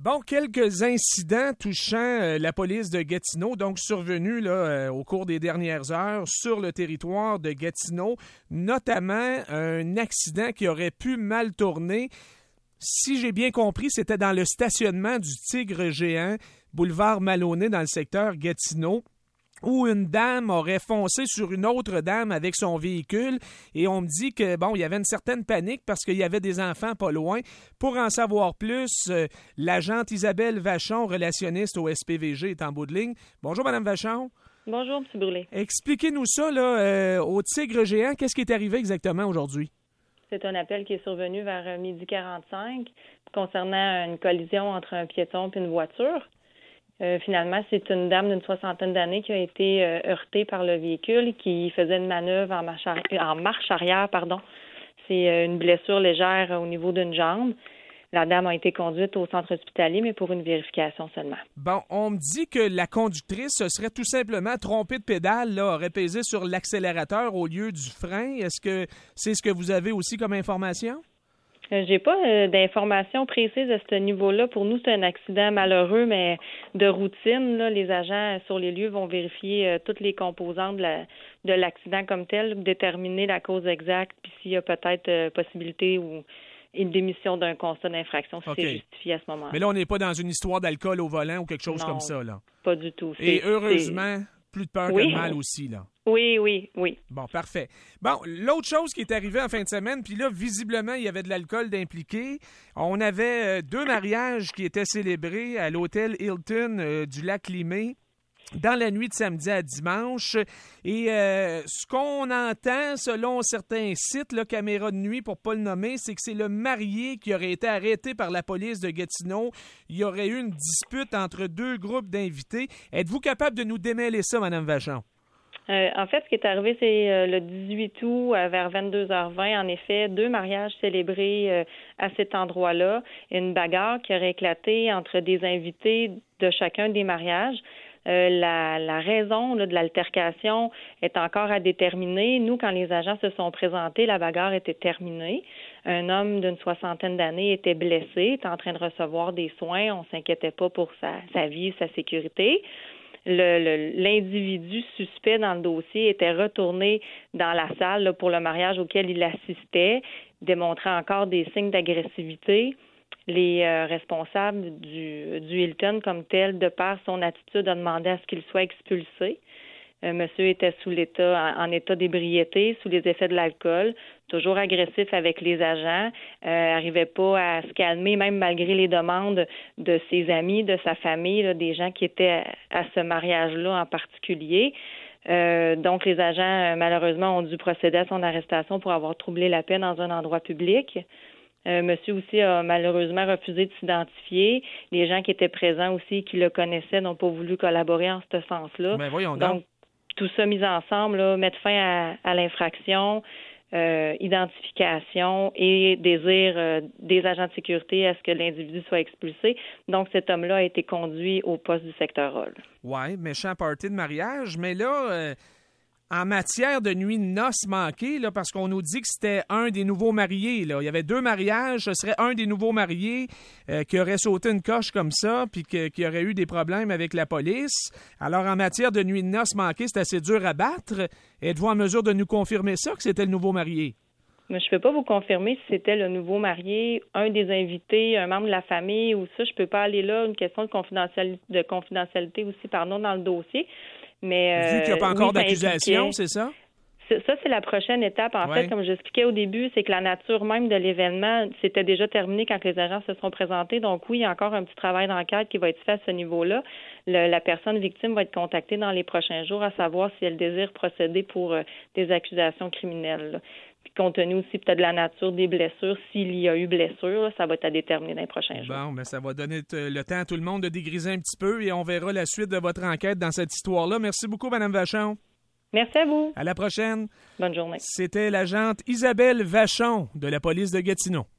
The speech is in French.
Bon, quelques incidents touchant la police de Gatineau, donc survenus là, au cours des dernières heures sur le territoire de Gatineau, notamment un accident qui aurait pu mal tourner. Si j'ai bien compris, c'était dans le stationnement du Tigre Géant, boulevard Maloney, dans le secteur Gatineau, où une dame aurait foncé sur une autre dame avec son véhicule. Et on me dit que, bon, il y avait une certaine panique parce qu'il y avait des enfants pas loin. Pour en savoir plus, l'agente Isabelle Vachon, relationniste au SPVG, est en bout de ligne. Bonjour, Mme Vachon. Bonjour, M. Brûlé. Expliquez-nous ça, là, au Tigre Géant. Qu'est-ce qui est arrivé exactement aujourd'hui? C'est un appel qui est survenu vers 12h45 concernant une collision entre un piéton et une voiture. Finalement, c'est une dame d'une 60aine d'années qui a été heurtée par le véhicule qui faisait une manœuvre en marche arrière. C'est une blessure légère au niveau d'une jambe. La dame a été conduite au centre hospitalier, mais pour une vérification seulement. Bon, on me dit que la conductrice se serait tout simplement trompée de pédale, là, aurait pesé sur l'accélérateur au lieu du frein. Est-ce que c'est ce que vous avez aussi comme information? J'ai pas d'informations précises à ce niveau-là. Pour nous, c'est un accident malheureux, mais de routine. Là, les agents sur les lieux vont vérifier toutes les composantes de l'accident comme tel, déterminer la cause exacte, puis s'il y a peut-être possibilité ou une démission d'un constat d'infraction, si c'est justifié à ce moment-là. Mais là, on n'est pas dans une histoire d'alcool au volant ou quelque chose comme ça, là. Pas du tout. Et heureusement, plus de peur que de mal aussi, là. Oui. Bon, parfait. Bon, l'autre chose qui est arrivée en fin de semaine, puis là, visiblement, il y avait de l'alcool d'impliqué. On avait 2 mariages qui étaient célébrés à l'hôtel Hilton du lac Limay dans la nuit de samedi à dimanche. Et ce qu'on entend, selon certains sites, là, caméra de nuit, pour pas le nommer, c'est que c'est le marié qui aurait été arrêté par la police de Gatineau. Il y aurait eu une dispute entre 2 groupes d'invités. Êtes-vous capable de nous démêler ça, Mme Vachon? En fait, ce qui est arrivé, c'est le 18 août vers 22h20. En effet, 2 mariages célébrés à cet endroit-là. Une bagarre qui aurait éclaté entre des invités de chacun des mariages. La raison là, de l'altercation est encore à déterminer. Nous, quand les agents se sont présentés, la bagarre était terminée. Un homme d'une 60aine d'années était blessé, était en train de recevoir des soins. On s'inquiétait pas pour sa vie et sa sécurité. L'individu suspect dans le dossier était retourné dans la salle là, pour le mariage auquel il assistait, démontrant encore des signes d'agressivité. Les responsables du Hilton comme tel, de par son attitude, a demandé à ce qu'il soit expulsé. Monsieur était en état d'ébriété, sous les effets de l'alcool, toujours agressif avec les agents, arrivait pas à se calmer, même malgré les demandes de ses amis, de sa famille, là, des gens qui étaient à ce mariage-là en particulier. Donc, les agents, malheureusement, ont dû procéder à son arrestation pour avoir troublé la paix dans un endroit public. Monsieur aussi a malheureusement refusé de s'identifier. Les gens qui étaient présents aussi, qui le connaissaient, n'ont pas voulu collaborer en ce sens-là. Ben voyons donc. Tout ça mis ensemble, là, mettre fin à l'infraction, identification et désir des agents de sécurité à ce que l'individu soit expulsé. Donc, cet homme-là a été conduit au poste du secteur Hall. Oui, méchant party de mariage. Mais là, en matière de nuit de noces manquée, là, parce qu'on nous dit que c'était un des nouveaux mariés, là. Il y avait 2 mariages, ce serait un des nouveaux mariés qui aurait sauté une coche comme ça, puis qui aurait eu des problèmes avec la police. Alors, en matière de nuit de noces manquée, c'est assez dur à battre. Êtes-vous en mesure de nous confirmer ça, que c'était le nouveau marié? Mais je ne peux pas vous confirmer si c'était le nouveau marié, un des invités, un membre de la famille ou ça. Je ne peux pas aller là. Une question de confidentialité aussi, dans le dossier. Mais, vu qu'il n'y a pas encore d'accusation, c'est ça? Ça, c'est la prochaine étape. En fait, comme j'expliquais au début, c'est que la nature même de l'événement, c'était déjà terminé quand les agents se sont présentés. Donc oui, il y a encore un petit travail d'enquête qui va être fait à ce niveau-là. La personne victime va être contactée dans les prochains jours à savoir si elle désire procéder pour des accusations criminelles. Là. Puis compte tenu aussi peut-être de la nature des blessures, s'il y a eu blessure, là, ça va être à déterminer dans les prochains jours. Bon, mais ça va donner le temps à tout le monde de dégriser un petit peu et on verra la suite de votre enquête dans cette histoire-là. Merci beaucoup, Mme Vachon. Merci à vous. À la prochaine. Bonne journée. C'était l'agente Isabelle Vachon de la police de Gatineau.